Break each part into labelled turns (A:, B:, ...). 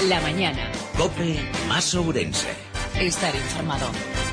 A: La mañana.
B: COPE más Ourense.
A: Estar informado.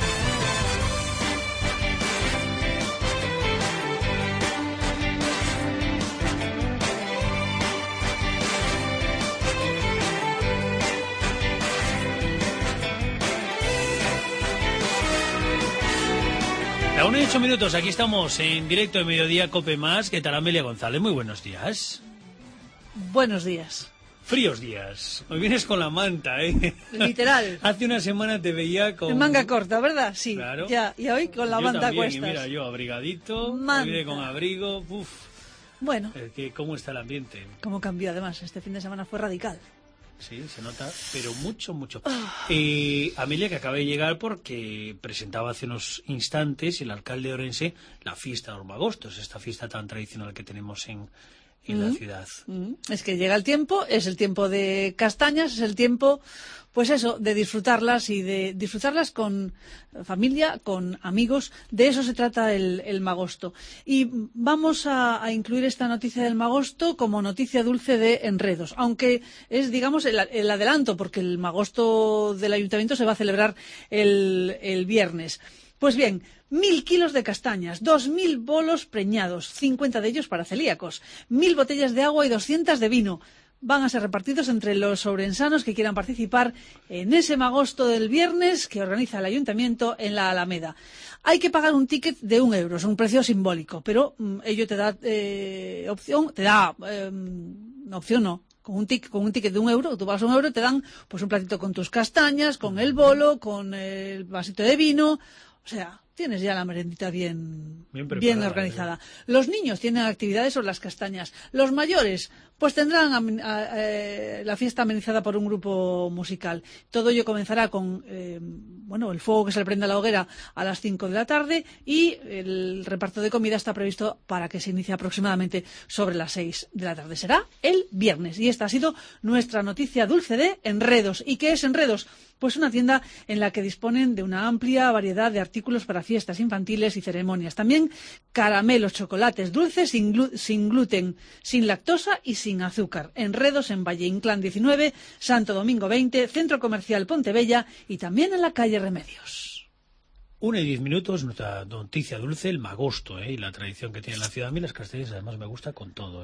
C: La 1 y 8 minutos, aquí estamos en directo de Mediodía COPE más. ¿Qué tal, Amelia González? Muy buenos días.
D: Buenos días.
C: Fríos días. Hoy vienes con la manta, ¿eh?
D: Literal.
C: Hace una semana te veía con...
D: En manga corta, ¿verdad? Sí.
C: Claro.
D: Ya, y hoy con la manta a cuestas.
C: Y mira, yo abrigadito,
D: Manta.
C: hoy con abrigo. Uf.
D: Bueno.
C: ¿Cómo está el ambiente?
D: ¿Cómo cambió además? Este fin de semana fue radical.
C: Sí, se nota, pero mucho. Amelia, que acaba de llegar porque presentaba hace unos instantes el alcalde de Orense la fiesta de los Magostos, esta fiesta tan tradicional que tenemos en la ciudad.
D: Es que llega el tiempo, es el tiempo de castañas, es el tiempo, pues eso, de disfrutarlas y de disfrutarlas con familia, con amigos. De eso se trata el magosto. Y vamos a incluir esta noticia del magosto como noticia dulce de enredos, aunque es, digamos, el adelanto, porque el magosto del ayuntamiento se va a celebrar el viernes. Pues bien, 1.000 kilos de castañas, 2.000 bolos preñados, 50 de ellos para celíacos, 1.000 botellas de agua y 200 de vino. Van a ser repartidos entre los ourensanos que quieran participar en ese magosto del viernes que organiza el ayuntamiento en la Alameda. Hay que pagar un ticket de 1 euro, es un precio simbólico, pero ello te da opción no. Con un ticket de 1 euro, tú pagas 1 euro, te dan pues un platito con tus castañas, con el bolo, con el vasito de vino. O sea, tienes ya la merendita bien organizada. Los niños tienen actividades sobre las castañas. Los mayores, pues tendrán la fiesta amenizada por un grupo musical. Todo ello comenzará con el fuego que se le prende a la hoguera a las 5 de la tarde y el reparto de comida está previsto para que se inicie aproximadamente sobre las 6 de la tarde. Será el viernes. Y esta ha sido nuestra noticia dulce de Enredos. ¿Y qué es Enredos? Pues una tienda en la que disponen de una amplia variedad de artículos para fiestas infantiles y ceremonias. También caramelos, chocolates, dulces sin gluten, sin lactosa y sin azúcar. Enredos en Valle Inclán 19, Santo Domingo 20, Centro Comercial Pontebella y también en la calle Remedios.
C: 1 y 10 minutos, nuestra noticia dulce, el magosto, y la tradición que tiene la ciudad. A mí las castañas además me gusta con todo,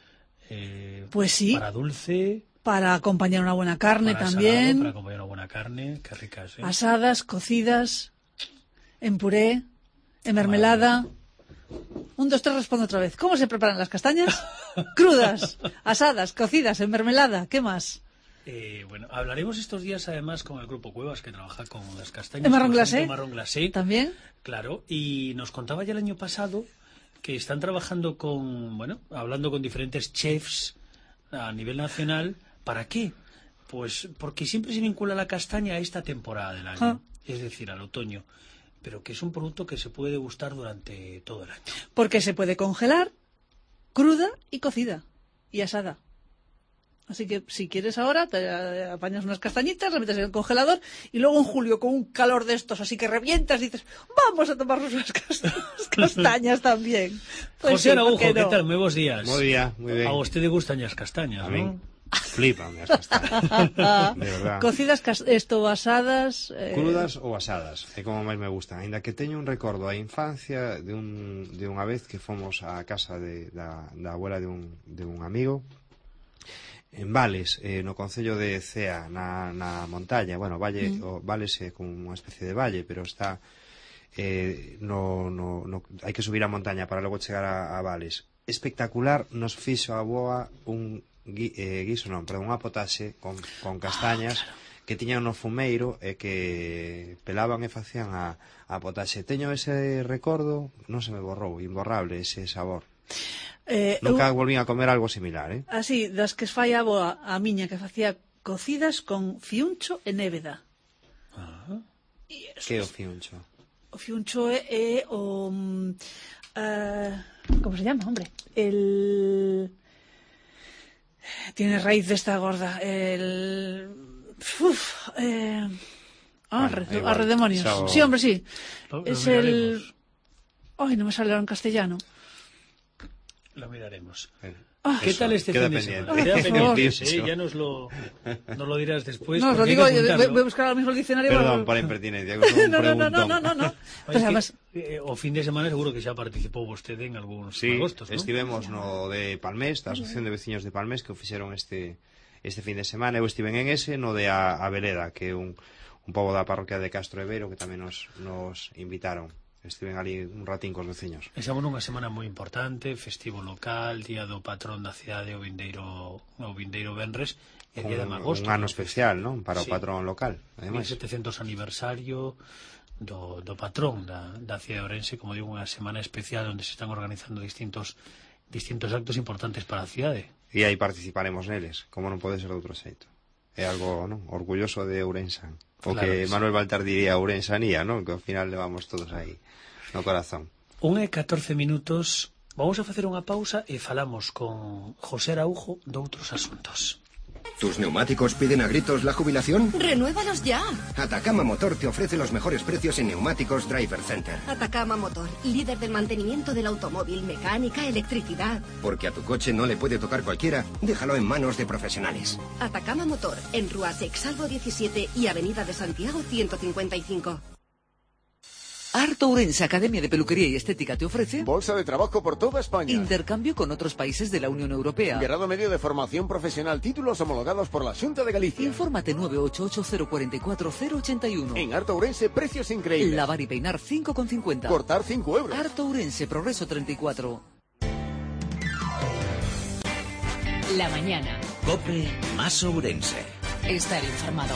D: pues sí.
C: Para dulce...
D: Para acompañar una buena carne también.
C: Para acompañar una buena carne, qué ricas.
D: Asadas, cocidas, en puré, en mermelada. 1, 2, 3, respondo otra vez. ¿Cómo se preparan las castañas? Crudas, asadas, cocidas, en mermelada. ¿Qué más?
C: Hablaremos estos días además con el Grupo Cuevas, que trabaja con las castañas.
D: ¿En marrón glacé?
C: Marrón glacé.
D: ¿También?
C: Claro, y nos contaba ya el año pasado que están trabajando hablando con diferentes chefs a nivel nacional. ¿Para qué? Pues porque siempre se vincula la castaña a esta temporada del año, es decir, al otoño, pero que es un producto que se puede degustar durante todo el año.
D: Porque se puede congelar, cruda y cocida, y asada. Así que si quieres ahora, te apañas unas castañitas, las metes en el congelador y luego en julio con un calor de estos, así que revientas, dices, vamos a tomarnos unas castañas también. Pues
C: José Araujo, ¿qué tal? Muy buenos días.
E: Muy bien.
C: A usted le gustan las castañas, ¿no?
E: Flipan las castañas, de verdad.
D: Cocidas, asadas...
E: Crudas ou asadas, é como máis me gustan. Ainda que teño un recordo da infancia de unha vez que fomos á casa da abuela de un amigo en Vales, no concello de Cea, na montaña. Bueno, Vales é como unha especie de valle, pero está hai que subir a montaña para logo chegar a Vales. Espectacular, nos fixo a boa unha potaxe con castañas que tiñan no fumeiro e que pelaban e facían a potaxe. Teño ese recordo, non se me borrou, imborrable ese sabor. Nunca volvín a comer algo similar,
D: Así, das que fai a boa a miña que facía cocidas con fiuncho e nébeda.
E: Que é o fiuncho?
D: O fiuncho é o... ¿cómo se llama, hombre? Tiene raíz de esta gorda. Arredemonios. Sí, hombre, sí. Es el... Ay, no me sale ahora en castellano.
C: Lo miraremos. ¿Qué tal este
E: queda
C: fin de
E: pendiente.
C: semana? Queda pendiente,
E: Eso.
C: Ya nos lo dirás después.
D: No, os lo
C: porque
D: digo,
C: hay que apuntarlo.
D: voy a buscar ahora mismo el diccionario.
E: Perdón por a impertinencia, que son un preguntón.
D: No.
C: Oye,
D: Pues además,
C: o fin de semana seguro que xa participou vostede en algúns
E: Sí,
C: agostos, ¿no?
E: estivemos no de Palmés, da Asociación de Veciños de Palmés, que o fixeron este fin de semana. Eu estiven en ese, no de a Veleda, que é un pobo da parroquia de Castro Ebeiro, que tamén nos invitaron. Estiven ali un ratín cos veciños.
C: Estamos nunha semana moi importante, festivo local, día do patrón da cidade, o vindeiro venres, e día de agosto.
E: Un ano especial, non? Para o
C: Sí.
E: patrón local, ademais.
C: 1700 aniversario do patrón da cidade de Ourense, como digo, unha semana especial onde se están organizando distintos actos importantes para a cidade.
E: E aí participaremos neles, como non pode ser de outro xeito. É algo, non? Orgulloso de Ourensan. O
C: Claro
E: que
C: que sí.
E: Manuel Baltar diría Ourensanía, non? Que ao final levamos todos aí no corazón.
C: 1:14 minutos. Vamos a facer unha pausa e falamos con José Araujo de outros asuntos.
A: ¿Tus neumáticos piden a gritos la jubilación?
F: ¡Renuévalos ya!
A: Atacama Motor te ofrece los mejores precios en neumáticos Driver Center.
F: Atacama Motor, líder del mantenimiento del automóvil, mecánica, electricidad.
A: Porque a tu coche no le puede tocar cualquiera, déjalo en manos de profesionales.
F: Atacama Motor, en Rua Sexalvo 17 y Avenida de Santiago 155.
G: Art Ourense Academia de Peluquería y Estética te ofrece
H: Bolsa de trabajo por toda España.
G: intercambio con otros países de la Unión Europea.
H: Grado medio de formación profesional, títulos homologados por la Xunta de Galicia.
G: Infórmate 988-044-081.
H: En Art Ourense, precios increíbles.
G: Lavar y peinar 5,50.
H: Cortar 5 euros.
G: Art Ourense, Progreso 34.
I: La mañana.
B: COPE más Ourense.
I: Estar informado.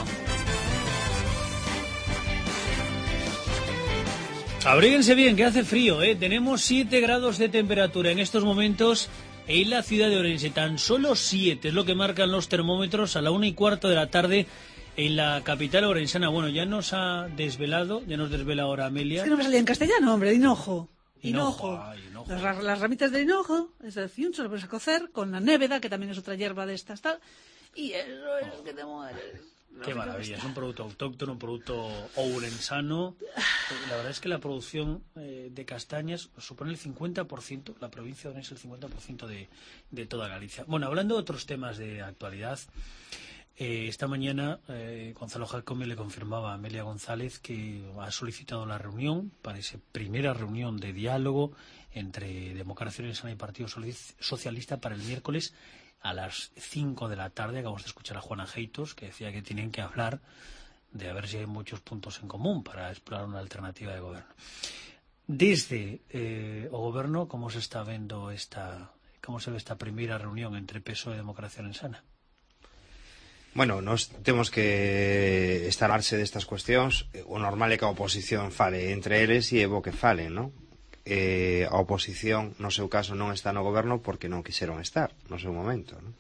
C: Abríguense bien, que hace frío, ¿eh? Tenemos 7 grados de temperatura en estos momentos en la ciudad de Ourense. Tan solo 7 es lo que marcan los termómetros a la 1:15 de la tarde en la capital orensana. Bueno, ya nos desvela ahora Amelia.
D: es que no me salía en castellano, hombre, de hinojo.
C: Hinojo. Ay, hinojo.
D: Las ramitas de hinojo, es del ciuncho, lo pones a cocer con la néveda, que también es otra hierba de estas, tal. Y eso es que te mueres.
C: Qué maravilla, es un producto autóctono, un producto ourensano. La verdad es que la producción de castañas supone el 50%, la provincia de Ourense el 50% de toda Galicia. Bueno, hablando de otros temas de actualidad, esta mañana Gonzalo Jacome le confirmaba a Amelia González que ha solicitado la reunión para esa primera reunión de diálogo entre Democracia Orensana y Partido Socialista para el miércoles a las 5 de la tarde. Acabamos de escuchar a Juana Geitos, que decía que tienen que hablar de a ver si hay muchos puntos en común para explorar una alternativa de gobierno. Desde o goberno, como se ve esta primeira reunión entre PSOE e Democracia Orensana?
E: Bueno, nós temos que estararse destas cuestións. O normal é que a oposición fale entre eles e é bo que falen, non? A oposición, no seu caso, non está no goberno porque non quixeron estar no seu momento, non?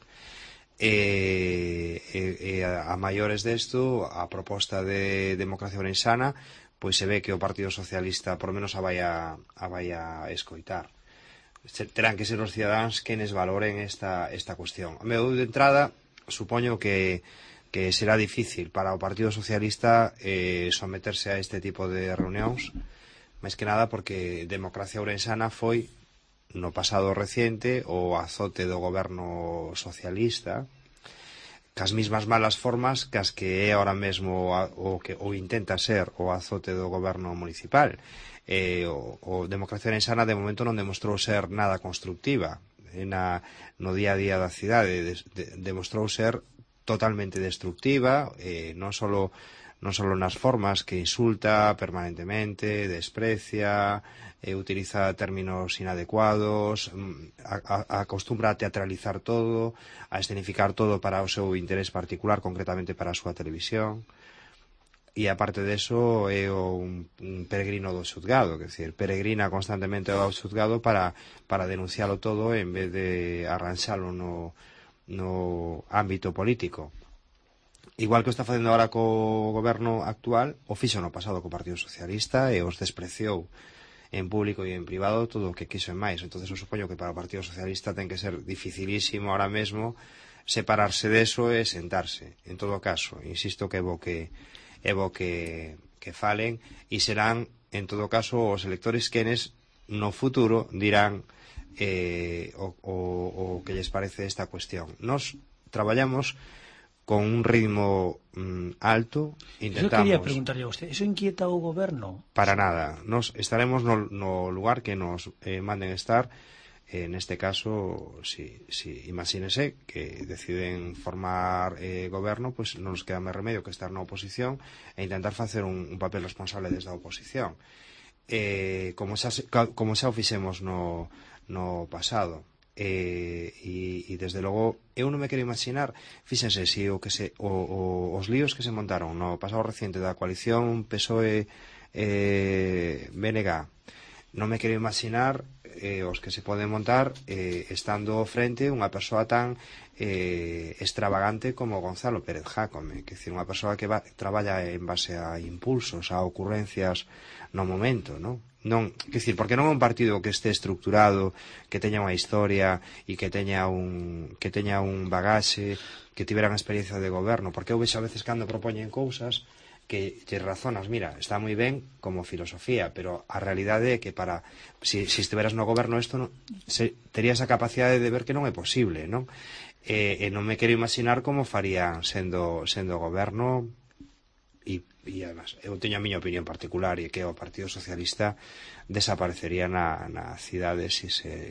E: A maiores desto, a proposta de Democracia Orensana, pois se ve que o Partido Socialista por lo menos a vai a escoitar. Terán que ser os cidadáns quenes valoren esta cuestión. De entrada, supoño que será difícil para o Partido Socialista someterse a este tipo de reunións, máis que nada porque Democracia Orensana foi no pasado reciente o azote do goberno socialista, cas mismas malas formas cas que é ahora mesmo o intenta ser o azote do goberno municipal. O Democracia Orensana de momento non demostrou ser nada constructiva no día a día da cidade, demostrou ser totalmente destructiva, non solo nas formas, que insulta permanentemente, desprecia, utiliza términos inadecuados, acostumbra a teatralizar todo, a escenificar todo para o seu interés particular, concretamente para a súa televisión. E aparte deso é un peregrino do xuzgado, que decir, peregrina constantemente ao xuzgado para denuncialo todo en vez de arranxalo no ámbito político. Igual que o está facendo agora co goberno actual, o fixo no pasado co Partido Socialista e os despreciou en público e en privado todo o que quiso en máis. Entonces eu supoño que para o Partido Socialista ten que ser dificilísimo ahora mesmo separarse deso e sentarse. En todo caso, insisto que é bo que falen, e serán, en todo caso, os electores quenes no futuro dirán o que lles parece esta cuestión. Nos traballamos con un ritmo alto, intentamos...
C: Eso quería preguntarle a usted, ¿eso inquieta o goberno?
E: Para nada, nos estaremos no lugar que nos manden estar. Neste caso, si imagínese que deciden formar goberno, pues non nos queda máis remedio que estar na oposición e intentar facer un papel responsable desde a oposición. Como xa o fixemos no pasado. E desde logo eu non me quero imaginar, fíxense, si os líos que se montaron no pasado reciente da coalición PSOE BNG, non me quero imaginar os que se poden montar estando frente unha persoa tan extravagante como Gonzalo Pérez Jácome, que é unha persoa que traballa en base a impulsos, a ocurrencias no momento, non? Porque non é un partido que este estructurado, que teña unha historia e que teña un bagaxe, que tiveran experiencia de goberno, porque eu vexo a veces cando propoñen cousas que lle razonas, mira, está moi ben como filosofía, pero a realidade é que si estiveras no goberno isto terías a capacidade de ver que non é posible, non? E non me quero imaginar como farían sendo goberno. E además, eu teño a miña opinión particular, e que o Partido Socialista desaparecería na cidade se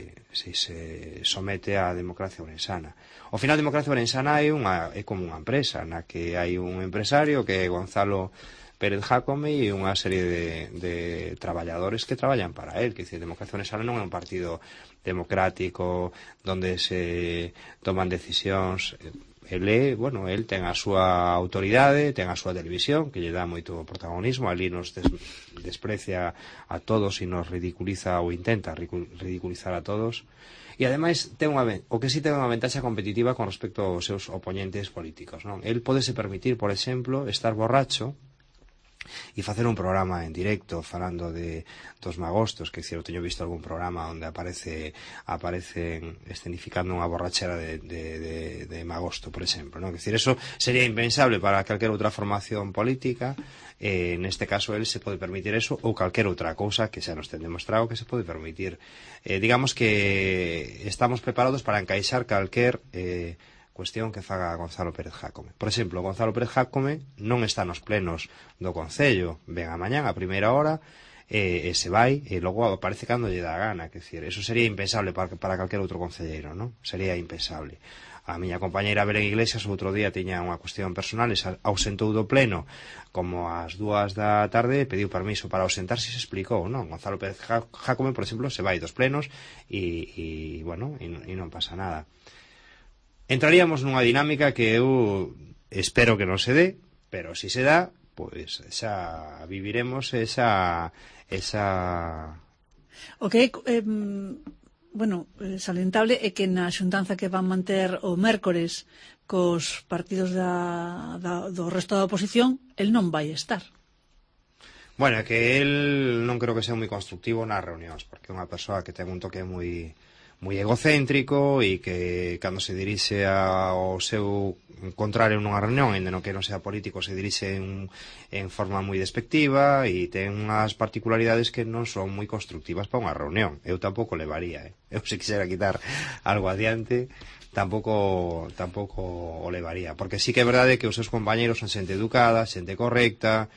E: somete á democracia ourensana. Ao final, a democracia ourensana é como unha empresa, na que hai un empresario que é Gonzalo Pérez Jácome e unha serie de traballadores que traballan para él. Que a democracia ourensana non é un partido democrático onde se toman decisións. El ten a súa autoridade, ten a súa televisión, que lle dá moito protagonismo, ali nos desprecia a todos e nos ridiculiza ou intenta ridiculizar a todos. E ademais o que sí ten unha ventaxa competitiva con respecto aos seus oponentes políticos, non? El pódese permitir, por exemplo, estar borracho e facer un programa en directo falando dos magostos, que eu teño visto algún programa onde aparecen escenificando unha borrachera de magosto, por exemplo, non? Eso sería impensable para calquera outra formación política. Neste caso el se pode permitir eso, ou calquera outra cousa que xa nos ten demostrado que se pode permitir. Digamos que estamos preparados para encaixar calquer cuestión que faga Gonzalo Pérez Jácome. Por exemplo, Gonzalo Pérez Jácome non está nos plenos do Concello, ven a mañán a primeira hora e se vai e logo aparece cando lle dá gana, eso sería impensable para calquer outro concelleiro, non? Sería impensable. A miña compañeira Belén Iglesias o outro día tiña unha cuestión personal e se ausentou do pleno como ás 2 da tarde, pediu permiso para ausentarse e se explicou, non? Gonzalo Pérez Jácome, por exemplo, se vai dos plenos e non pasa nada. Entraríamos nunha dinámica que eu espero que non se dé, pero si se dá, pois xa viviremos esa...
D: O que salientable é que na xuntanza que van manter o mércores cos partidos do resto da oposición, el non vai estar.
E: Bueno, é que el non creo que sea moi constructivo nas reunións, porque é unha persoa que ten un toque moi egocéntrico e que cando se dirixe ao seu contrario nunha reunión, ainda non que non sea político, se dirixe en forma moi despectiva e ten unhas particularidades que non son moi constructivas para unha reunión. Eu tampouco levaría, eu se quixera quitar algo adiante tampouco o levaría, porque sí que é verdade que os seus compañeros son xente educada, xente correcta,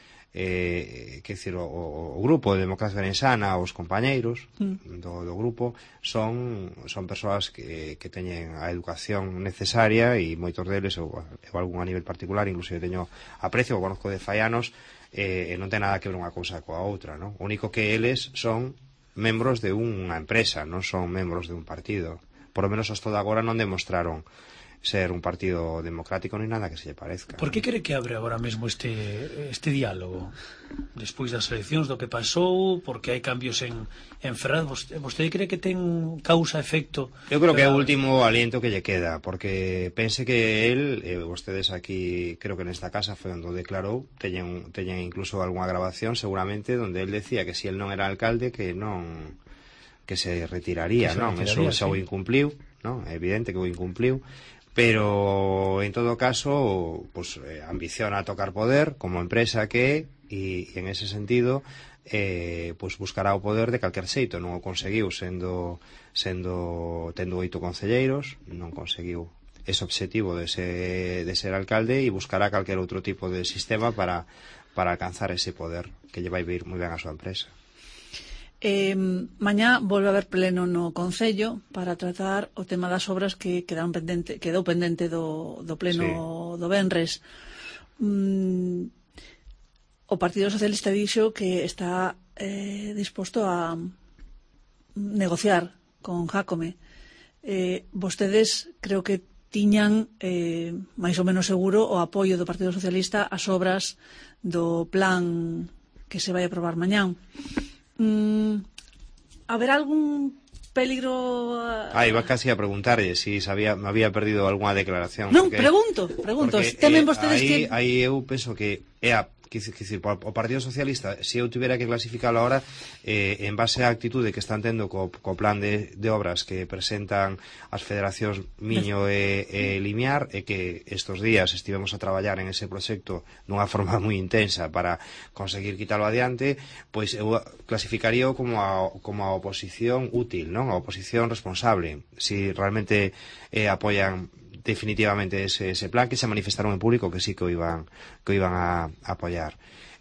E: o grupo de Democracia Ourensana, os compañeiros do grupo son persoas que teñen a educación necesaria e moitos deles, ou algún a nivel particular, inclusive teño aprecio, o conozco de faianos, e non ten nada que ver unha cousa coa outra, non? O único que eles son membros de unha empresa, non son membros de un partido. Por lo menos hasta agora non demostraron ser un partido democrático ni nada que se lle parezca.
C: Por que quere que abre agora mesmo este diálogo? Despois das eleccións, do que pasou, porque hai cambios en Ferraz, vostede cree que ten causa-efecto?
E: Eu creo que é o último aliento que lle queda, porque pense que él, vostedes aquí, creo que nesta casa foi onde declarou, teñen incluso algunha grabación seguramente, onde él decía que si él non era alcalde, que se retiraría, non? Eso xa o incumpliu, non? É evidente que o incumpliu. Pero en todo caso ambiciona tocar poder como empresa que é, e en ese sentido pois buscará o poder de calquer xeito. Non o conseguiu tendo 8 concelleiros, non conseguiu ese obxectivo de ser alcalde, e buscará calquer outro tipo de sistema para alcanzar ese poder que lle vai vir moi ben a súa empresa.
D: Mañá volve a haber pleno no Concello para tratar o tema das obras que quedou pendente do pleno do venres. O Partido Socialista dixo que está disposto a negociar con Jácome. Vostedes creo que tiñan máis ou menos seguro o apoio do Partido Socialista ás obras do plan que se vai aprobar mañán. Haberá algún peligro?
E: Iba casi a preguntarlle si me había perdido algunha declaración.
D: Non, pregunto. Temen vostedes que...
E: Aí eu penso que é o Partido Socialista, se eu tivera que clasificalo ahora, en base á actitude que están tendo co plan de obras que presentan as federacións Miño e Limiar, e que estes días estivemos a traballar en ese proxecto dunha forma moi intensa para conseguir quitarlo adiante, pois eu clasificaría como a oposición útil, non? A oposición responsable, si realmente apoian definitivamente ese plan, que se manifestaron en público que sí que o iban a apoiar.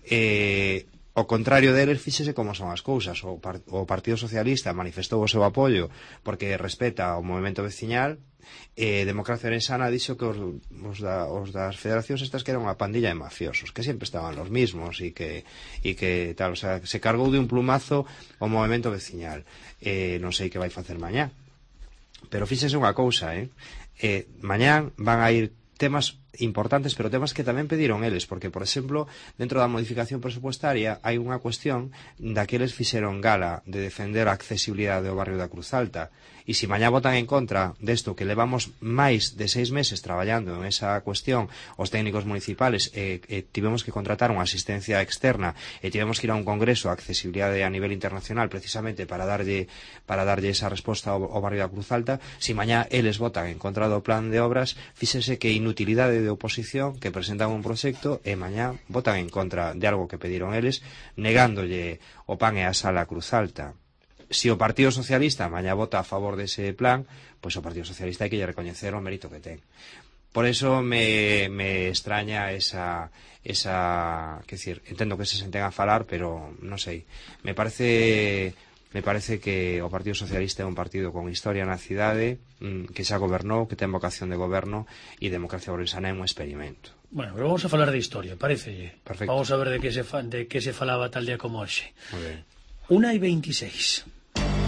E: O contrario deles, fíxese como son as cousas. O Partido Socialista manifestou o seu apoio porque respeta o movimento veciñal. Democracia Orensana dixo que os das federacións estas que eran unha pandilla de mafiosos, que sempre estaban los mismos e que tal, o sea, se cargou de un plumazo o movimento veciñal. Non sei que vai facer mañá, pero fíxese unha cousa, mañán van a ir temas importantes, pero temas que tamén pediron eles, porque, por exemplo, dentro da modificación presupuestaria hai unha cuestión da que eles fixeron gala de defender a accesibilidade do barrio da Cruz Alta, e se mañá votan en contra desto, que levamos máis de 6 meses traballando en esa cuestión, os técnicos municipales, tivemos que contratar unha asistencia externa e tivemos que ir a un congreso de accesibilidade a nivel internacional precisamente para darlle esa resposta ao barrio da Cruz Alta. Se mañá eles votan en contra do plan de obras, fíxese que inutilidade de oposición que presentan un proxecto e mañá votan en contra de algo que pediron eles, negándolle o pan e a sal a Cruz Alta. Se o Partido Socialista mañá vota a favor dese plan, pois o Partido Socialista hai que lle recoñecer o mérito que ten. Por eso me extraña esa que decir, entendo que se senten a falar, pero non sei, me parece que o Partido Socialista é un partido con historia na cidade, que xa gobernou, que ten vocación de goberno, e Democracia Orensana é un experimento.
C: Bueno, pero vamos a falar de historia, parecelle.
E: Perfecto.
C: Vamos a ver de que se falaba tal día como hoxe.
E: Muy bien.
C: 1:26.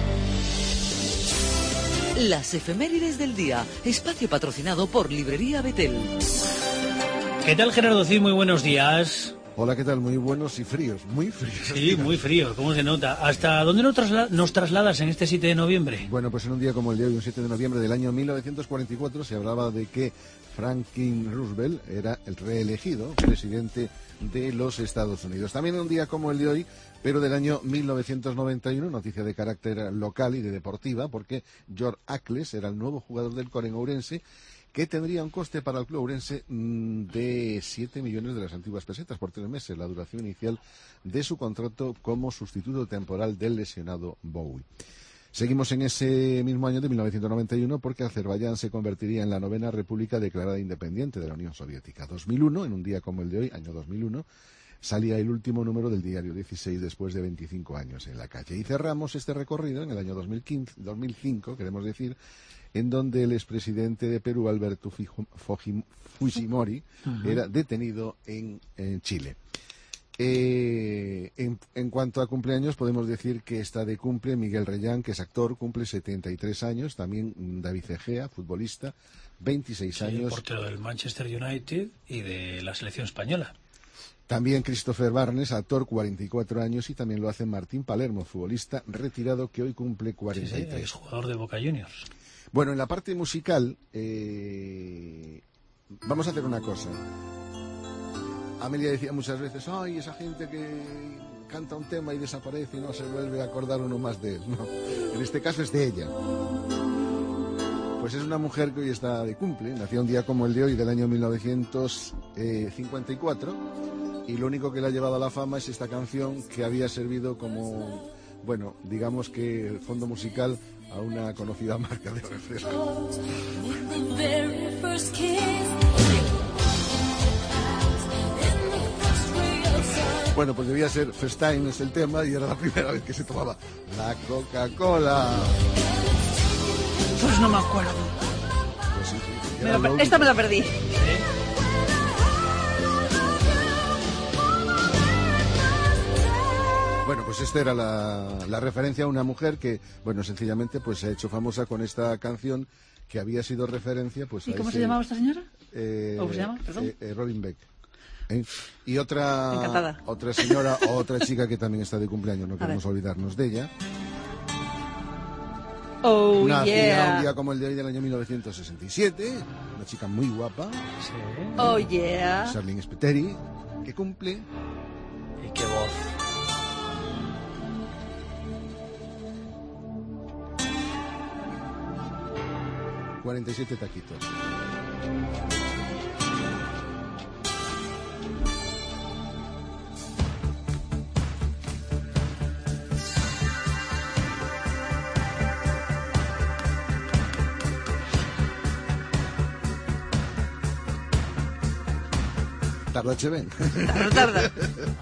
G: Las efemérides del día, espacio patrocinado por Librería Betel.
C: ¿Qué tal, Gerardo Cid? Muy buenos días.
J: Hola, ¿qué tal? Muy buenos y fríos, muy fríos.
C: Sí, muy fríos, ¿cómo se nota? ¿Hasta dónde nos trasladas en este 7 de noviembre?
J: Bueno, pues en un día como el de hoy, un 7 de noviembre del año 1944, se hablaba de que Franklin Roosevelt era el reelegido presidente de los Estados Unidos. También en un día como el de hoy, pero del año 1991, noticia de carácter local y de deportiva, porque George Ackles era el nuevo jugador del Coren Ourense, que tendría un coste para el club ourense de 7 millones de las antiguas pesetas por 3 meses, la duración inicial de su contrato como sustituto temporal del lesionado Bowie. Seguimos en ese mismo año de 1991 porque Azerbaiyán se convertiría en la 9ª república declarada independiente de la Unión Soviética. 2001, en un día como el de hoy, año 2001, salía el último número del diario 16 después de 25 años en la calle. Y cerramos este recorrido en el año 2005, queremos decir, en donde el expresidente de Perú, Alberto Fujimori, era detenido en Chile. En cuanto a cumpleaños, podemos decir que está de cumple Miguel Reyán, que es actor, cumple 73 años, también David Egea, futbolista, 26 años.
C: Portero del Manchester United y de la selección española.
J: También Christopher Barnes, actor, 44 años, y también lo hace Martín Palermo, futbolista retirado, que hoy cumple 43.
C: Sí, es jugador de Boca Juniors.
J: Bueno, en la parte musical, vamos a hacer una cosa. Amelia decía muchas veces, ay, esa gente que canta un tema y desaparece y no se vuelve a acordar uno más de él. No, en este caso es de ella. Pues es una mujer que hoy está de cumple, nació un día como el de hoy del año 1954 y lo único que le ha llevado a la fama es esta canción que había servido como, bueno, digamos que fondo musical a una conocida marca de refrescos. Bueno, pues debía ser First Time es el tema y era la primera vez que se tomaba la Coca-Cola.
D: Pues no me acuerdo.
J: Pues sí,
D: esta me la perdí.
J: Bueno, pues esta era la referencia a una mujer que, bueno, sencillamente pues se ha hecho famosa con esta canción que había sido referencia pues
D: ¿Y cómo se llamaba esta señora?
J: ¿Cómo
D: se llama? Perdón.
J: Robin Beck. Y otra señora, otra chica que también está de cumpleaños, no queremos olvidarnos de ella.
D: Oh,
J: Nacida un día como el de hoy del año 1967, una chica muy guapa.
C: Sí.
D: Oh, yeah.
J: Charlene Spiteri, que cumple.
C: Y qué voz.
J: ...47 taquitos. Tarda, Cheven.
D: Tarda.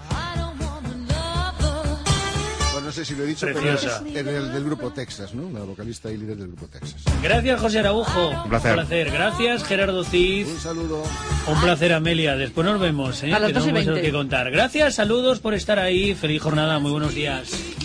J: Bueno, no sé si lo he dicho,
C: Preciosa.
J: pero es del grupo Texas, ¿no? La vocalista y líder del grupo Texas.
C: Gracias, José Araujo.
E: Un placer.
C: Gracias, Gerardo Cid.
J: Un saludo.
C: Un placer, Amelia. Después nos vemos,
D: A las
C: que tenemos
D: 2:20.
C: algo que contar. Gracias, saludos por estar ahí. Feliz jornada, muy buenos días.